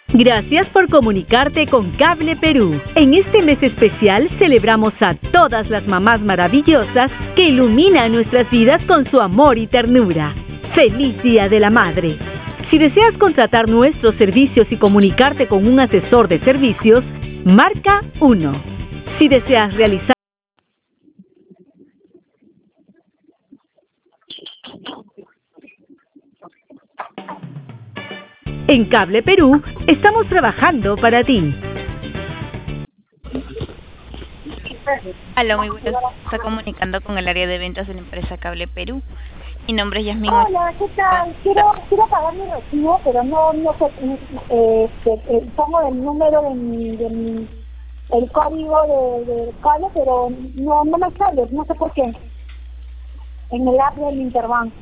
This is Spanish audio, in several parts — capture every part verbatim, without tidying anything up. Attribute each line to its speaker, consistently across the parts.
Speaker 1: Gracias por comunicarte con Cable Perú. En este mes especial celebramos a todas las mamás maravillosas que iluminan nuestras vidas con su amor y ternura. ¡Feliz Día de la Madre! Si deseas contratar nuestros servicios y comunicarte con un asesor de servicios, marca uno. Si deseas realizar En Cable Perú, estamos trabajando para ti.
Speaker 2: Aló, muy buenas. Está comunicando con el área de ventas de la empresa Cable Perú. Mi nombre es Yasmín.
Speaker 3: Hola, ¿qué tal? Quiero, quiero pagar mi recibo, pero no, no sé, eh, este, eh, pongo el número de mi, de mi, el código de, del cable, pero no, no me sale, no sé por qué, en el app del Interbank.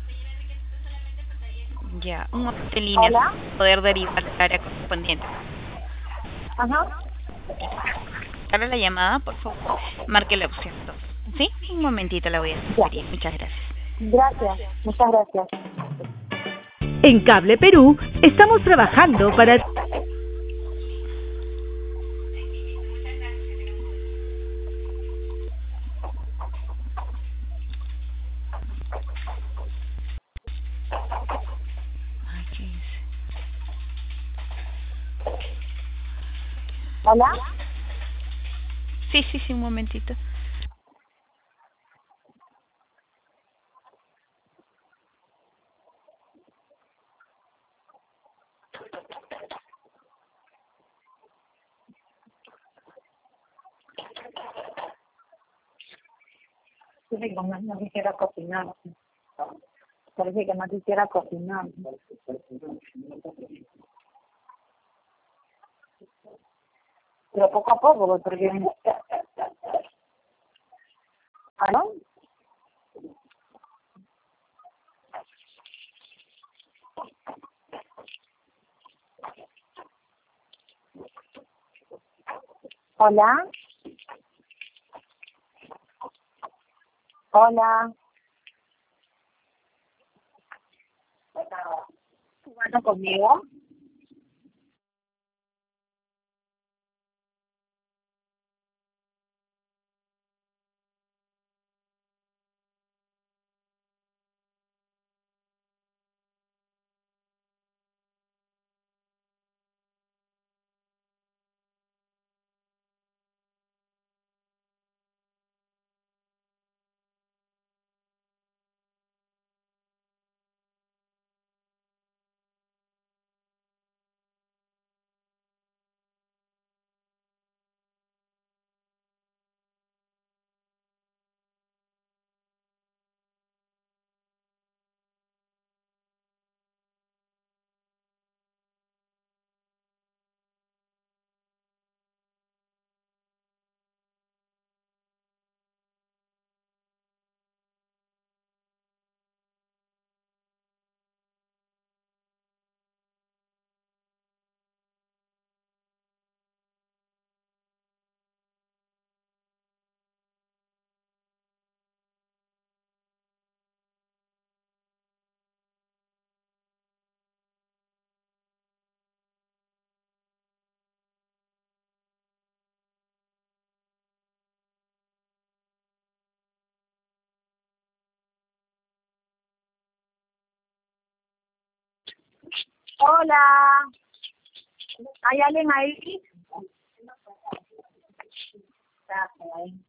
Speaker 2: Ya, un momento en línea.
Speaker 3: Hola.
Speaker 2: Poder derivar al área correspondiente.
Speaker 3: Ajá.
Speaker 2: Para la llamada, por favor, marque la opción dos. ¿Sí? Un momentito la voy a transferir. Muchas gracias.
Speaker 3: Gracias, muchas gracias.
Speaker 1: En Cable Perú, estamos trabajando para ti.
Speaker 2: Ay, ¿qué hice?
Speaker 3: Hola.
Speaker 2: Sí, sí, sí, un momentito.
Speaker 3: Parece que más no quisiera cocinar. Parece que más quisiera cocinar. Pero poco a poco, porque... ¿Aló? Hola. Hola. ¿Jugando conmigo? Hola. ¿Hay alguien ahí? Está ahí.